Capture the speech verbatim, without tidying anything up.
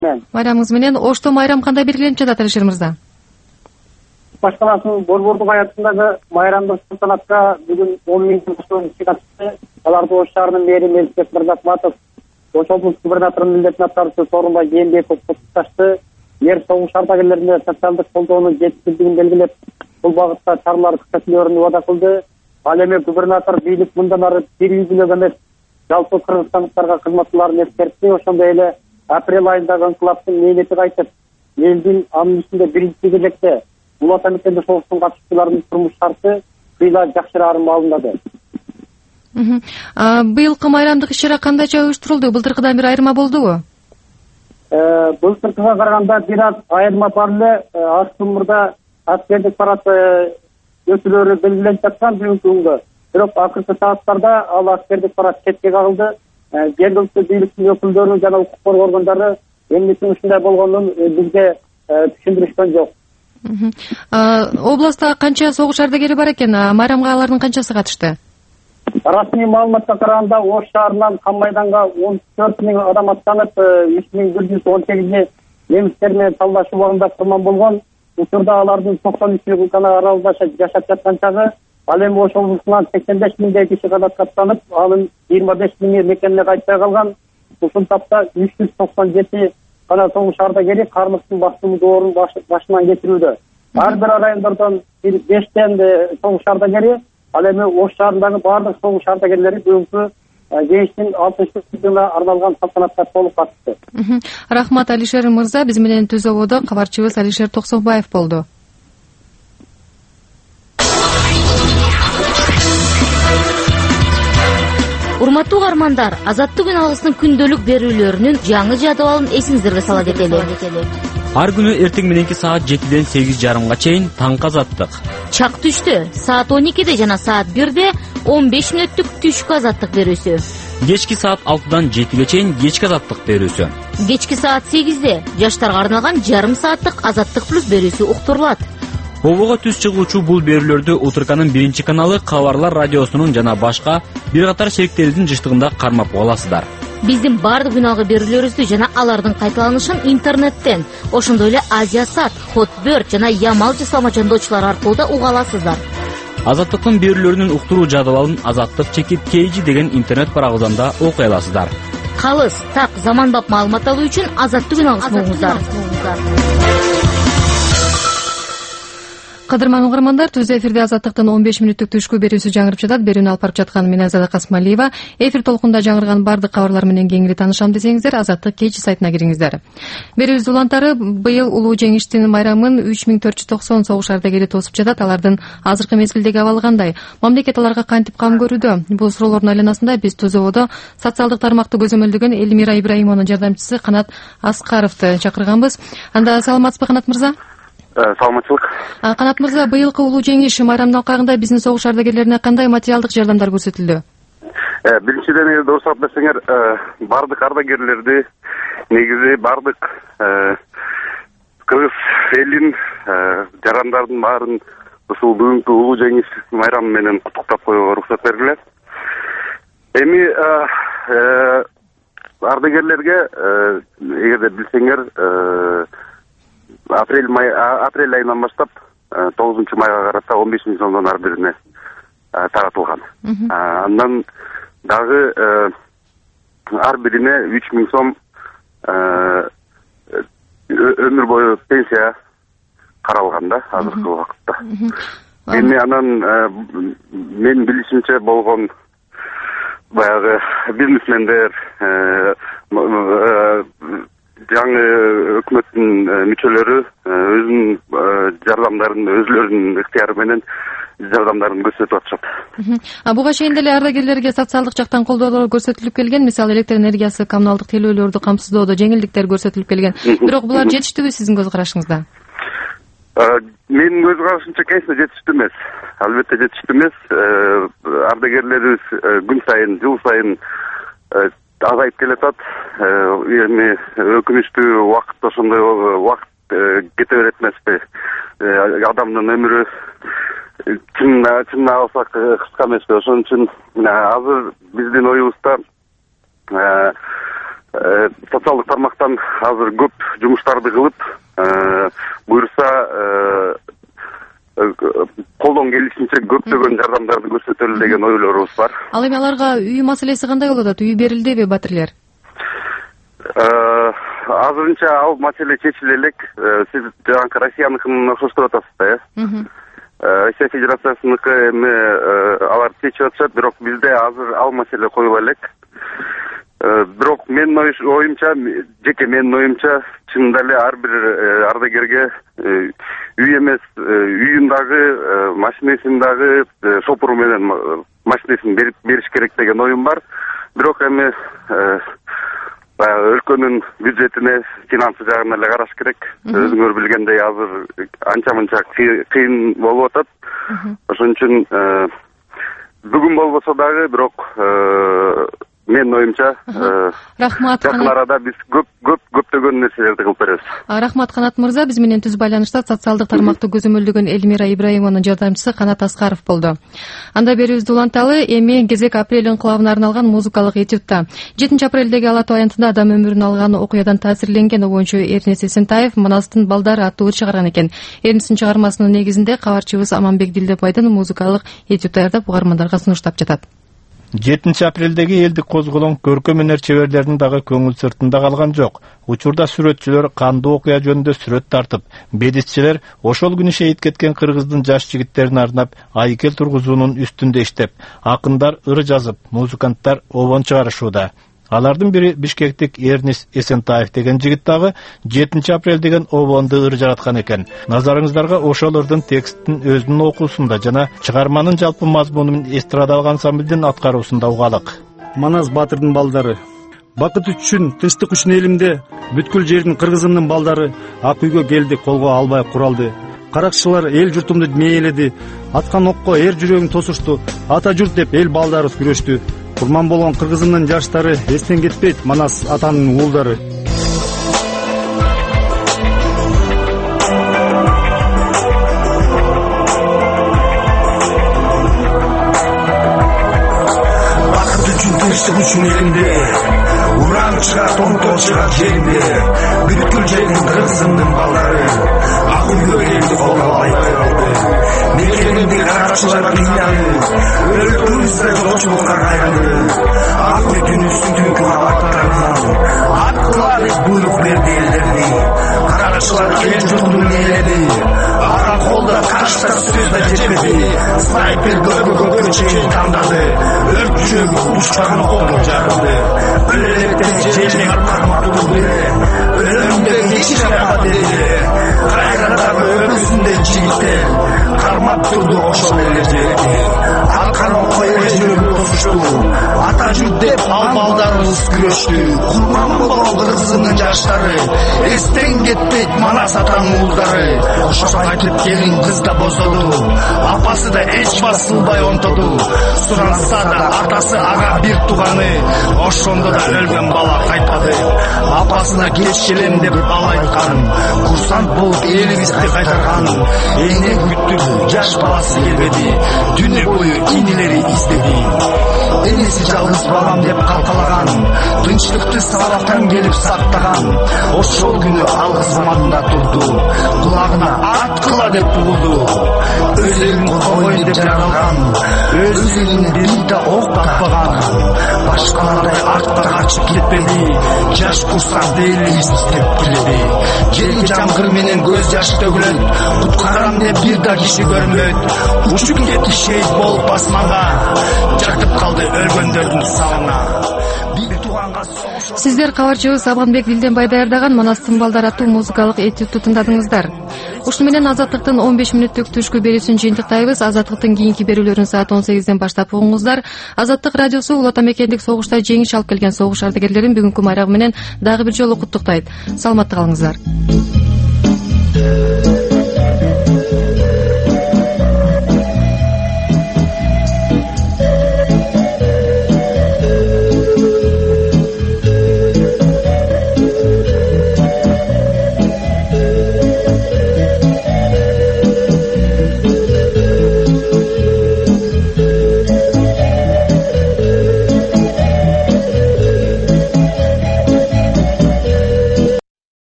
Майрамыңыз менен Ошто майрам кандай белгиленип жатат, Алишер мырза? Баш каласынын Борбордук аятындагы майрамдык салтанатка бүгүн он миңден ашуун киши катышты. Аларды Ош шаарынын мэри Мелдебек Мырзахматов, Ош облустук губернаторунун милдетин аткаруучу Сооронбай Жээнбеков куттукташты. Эр согуш ардагерлерине социалдык колдоонун жетишсиздигин белгилеп, бул багытта чаралар күчөтүлөрүн убада кылды. Ал эми губернатор бийлик мындан ары бир үйгүлөк эмес, жалпы кыргызстандыктарга кызмат кылаарын эскертти. Ошондой эле апрель айындагы инкылаптын мээнети кайтып, элдин анын ичинде биринчи кезекте Улуу Ата мекенде согуштун катышуучуларынын турмуш шарты кыйла жакшыраарын маалымдады. Быйылкы майрамдык иш-чара кандайча уюштурулду? Былтыркыдан бир айырма болдубу? Былтыркыга караганда бир аз айырма бар эле. Астымырда аскердик парад өтүүлөрү белгиленип жаткан бүгүнкү күнгө. Бирок акыркы сааттарда ал аскердик парад четке кагылды. Жергиликтүү бийликтин өкүлдөрү жана укук коргоо органдары эмнесин ушундай болгонун бизге түшүндүрүшкөн жок. Областта канча согуш ардагери бар экен? Майрамга алардын канчасы катышты? Расмий маалыматка караганда Ош шаарынан Кам майданга он төрт миң адам аттанып, үч миң бир жүз он сегизи немистер менен талдаш убагында курман болгон. Учурда алардын токсон үчү гана аралда жашап жаткан чагы. Ал эми Ош облусунан сексен беш миңдей киши канатка аттанып, анын жыйырма беш миңи мекенине кайтпай калган. Ушул тапта үч жүз токсон жети гана согуш ардагери карлыктын басымы доорун башынан кечирүүдө. Ар бир райондордон бештен согуш ардагери, ал эми Ош шаарындагы баардык согуш ардагерлери бүгүнкү жеңиштин алтымыш жылына арналган салтанатка толук катышты. Рахмат, Алишер мырза. Биз менен Түз ободо кабарчыбыз Алишер Токсокбаев болду. Урматтуу угармандар, Азаттык күн алгысынын күндөлүк берүүлөрүнүн жаңы жадыбалын эсиңиздерге сала кетели. Ар күнү эртең мененки саат жетиден сегиз жарымга чейин таңкы Азаттык. Чак түштө саат он экиде жана саат бирде он беш мүнөттүк түшкү Азаттык берүүсү. Кечки саат алтыдан жетиге чейин кечки Азаттык берүүсү. Кечки саат сегизде жаштарга арналган жарым сааттык Азаттык плюс берүүсү уктурулат. Обого түз чыгуучу бул берүүлөрдү Утурканын биринчи каналы, Кабарлар радиосунун жана башка бир катар шериктерибиздин жыштыгында кармап аласыздар. Биздин бардык күн алгы берүүлөрүбүздү жана алардын кайталанышын интернеттен, ошондой эле Азиясат, Хотберт жана Ямал жасалма чандоочулар аркылуу да уга аласыздар. Азаттыктын берүүлөрүнүн уктуруу жадыбалын Азаттык чекит kg деген интернет барабыздан да окуй аласыздар. Калыс, так, заманбап маалымат алуу үчүн Азаттык күн алгысын угуңуздар. Кадырман угармандар, Түз эфирде Азаттыктын он беш мүнөттүк түшкү берүүсү жаңырып жатат. Берүүнү алып барып жаткан мен Азада Касмалиева. Эфир толкунда жаңырган бардык кабарлар менен кеңири таанышам десеңиздер, Азаттык kg сайтына кириңиздер. Берүүбүздүн улантары быйыл улуу жеңиштин майрамын үч миң төрт жүз токсон согуш ардагери тосуп жатат. Алардын азыркы мезгилдеги абалы кандай? Мамлекет аларга кантип кам көрүүдө? Бул суроолордун айланасында биз Түз ободо социалдык тармакты көзөмөлдөгөн Элмира Ибраимованын жардамчысы Канат Аскаровду чакырганбыз. Анда саламатсызбы, Канат мырза? Саламатчылык. Канат мырза, быйылкы улуу жеңиш майрамдын алкагында биздин согуш ардагерлерине кандай материалдык жардамдар көрсөтүлдү? Биринчиден, эгерде уруксат берсеңер, бардык ардагерлерди, негизи бардык кыргыз элин, жарандардын баарын ушул бүгүнкү улуу жеңиш майрамы менен куттуктап коюуга уруксат бергиле. Эми ардагерлерге, эгерде билсеңер, апрель май апрель айынан баштап тогузунчу майга карата он беш миң сомдон ар бирине таратылган. Андан дагы ар бирине үч миң сом өмүр бою пенсия каралган да азыркы убакытта. Эми анан мен билишимче болгон баягы бизнесмендер, жаңы өкмөттүн мүчөлөрү өзүнүн жардамдарын өзүлөрүнүн ыктыяры менен жардамдарын көрсөтүп атышат. Буга чейин деле ардагерлерге социалдык жактан колдоолор көрсөтүлүп келген, мисалы электр энергиясы, коммуналдык төлөөлөрдү камсыздоодо жеңилдиктер көрсөтүлүп келген. Бирок булар жетиштүүбү сиздин көз карашыңызда? Менин көз карашымча, конечно, жетиштүү эмес. Албетте жетиштүү эмес. Ардагерлерибиз күн сайын, жыл сайын азайып келатат. Эми өкүнүчтүү убакытта ошондой убакыт кете берет эмеспи? Адамдын өмүрү чынына алсак кыска эмеспи? Ошон үчүн азыр биздин оюбузда социалдык тармактан азыр көп жумуштарды кылып, буюрса колдон келишинче көптөгөн жардамдарды көрсөтөлү деген ойлорубуз бар. Ал эми аларга үй маселеси кандай болуп атат? Үй берилдиби батирлер? Азырынча ал маселе чечиле элек. Сиз жанакы Россияныкын окшоштуруп атасыз да, э? Россия Федерациясыныкы эми алар чечип атышат, бирок бизде азыр ал маселе коюла элек. Бирок менин оюмча, жеке менин оюмча, чынында эле ар бир ардагерге үй эмес, үйүндагы, машинесиндагы шопуру менен машинесин бериш керек деген оюм бар. Бирок эми өлкөнүн бюджетине, финансы жагына эле караш керек. Өзүңөр билгендей азыр анча-мынча кыйын болуп атат. Ошон үчүн бүгүн болбосо дагы, бирок менин оюмча рахмат. Жакын арада биз көп көп көптөгөн нерселерди кылып беребиз. Рахмат Канат мырза. Биз менен түз байланышта социалдык тармакты көзөмөлдөгөн Элмира Ибраимованын жардамчысы Канат Аскаров болду. Анда берүүбүздү уланталы. Эми кезек апрель инкылабына арналган музыкалык этюдта. жетинчи апрелдеги Ала Тоо аянтында адам өмүрүн алган окуядан таасирленген обончу Эрнис Эсентаев Манастын балдары аттуу чыгарган экен. Эрнистин чыгармасынын негизинде кабарчыбыз Аманбек Дилдебайдын музыкалык этюд даярдап угармандарга сунуштап жатат. жетинчи апрелдеги элдик козголоң көркөм өнөр чеберлеринин дагы көңүл сыртында калган жок. Учурда сүрөтчүлөр кандуу окуя жөнүндө сүрөт тартып, бедисчилер ошол күнү шейит кеткен кыргыздын жаш жигиттерине арнап айкел тургузуунун үстүндө иштеп, акындар ыр жазып, музыканттар обон чыгарышууда. Алардын бири Бишкектик Эрнис Эсентаев деген жигит дагы жетинчи апрель деген обонду ыр жараткан экен. Назарыңыздарга ошол ырдын текстин өзүнүн окуусунда жана чыгарманын жалпы мазмунун эстрадалык ансамблдин аткаруусунда угалык. Манас Батырдын балдары. Бакыт үчүн, тынчтык үчүн элимде бүткүл жердин кыргызымдын балдары ак үйгө келди, колго албай куралды. Каракчылар эл журтумду мээледи, аткан окко эр жүрөгүн тосушту, ата журт деп эл балдары күрөштү. Курман болгон кыргызымдын жаштары эстен кетпейт Манас атанын уулдары. Бакыт үчүн, тынчтык үчүн элимде уран чыгат, онтоо чыгат жеримде. Бүткүл жердин кыргызымдын балдары ак үйгө келди, колго албай калды. Мекенimди каракчылар кыйнады, өлкөбүздө жокчулукка кайрады. Ак үй түнүстүн түнкү абаттарынан аткыла деп буйрук берди элдерди. Каракчылар эл журтун мээледи, ага колдо каштар сөз да жетпеди. Снайпер көккө көккө чейин тандады, өрт жүрөгү учкан окко жарылды. Өлөктен жерден кармап турду, өлөмдө эч жака деди. Кайрадагы өкүсүндө жигиттер кармап турду ошол эле жерди. Аткан окко эл жүрөгү тосушту, ата журт деп ал балдарыбыз күрөштү. Курман болгон кыргызымдын жаштары эстен кетпейт Манас атанын уулдары. Ошо айтып келин кыз да бозоду, апасы да эч басылбай онтоду. Суранса да атасы ага бир тууганы, ошондо да өлгөн бала кайтпады. Апасына кеч келем деп ал айткан, курсант болуп элибизди кайтарган. Эне күттү, жаш баласы келбеди, түнү бою инилери издеди. Энеси жалгыз балам деп калкалаган, тынчтыкты сабактан келип сактаган. Ошол күнү ал кызматында турду, кулагына аткыла деп бугулду. Өз элин коргойт деп жаралган, өз элине бир да ок таппаган. Башкалардай артка качып кетпеди, жаш курсант элибиз издеп келеди. Жерге жамгыр менен көз жаш төгүлөт, куткарам деп бир да киши көрүнбөйт. Учуп кетти шейит болуп асманга, жатып калды өлгөндөрдүн салына. Бир тууганга согуш. Сиздер кабарчыбыз Аманбек Дилдебай даярдаган Манастын балдары аттуу музыкалык этюдту тыңдадыңыздар. Ушуну менен Азаттыктын он беш мүнөттүк түшкү берүүсүн жыйынтыктайбыз. Азаттыктын кийинки берүүлөрүн саат он сегизден баштап угуңуздар. Азаттык радиосу Улуу Ата Мекендик согушта жеңиш алып келген согуш ардагерлерин бүгүнкү майрагы менен дагы бир жолу куттуктайт. Саламатта калыңыздар.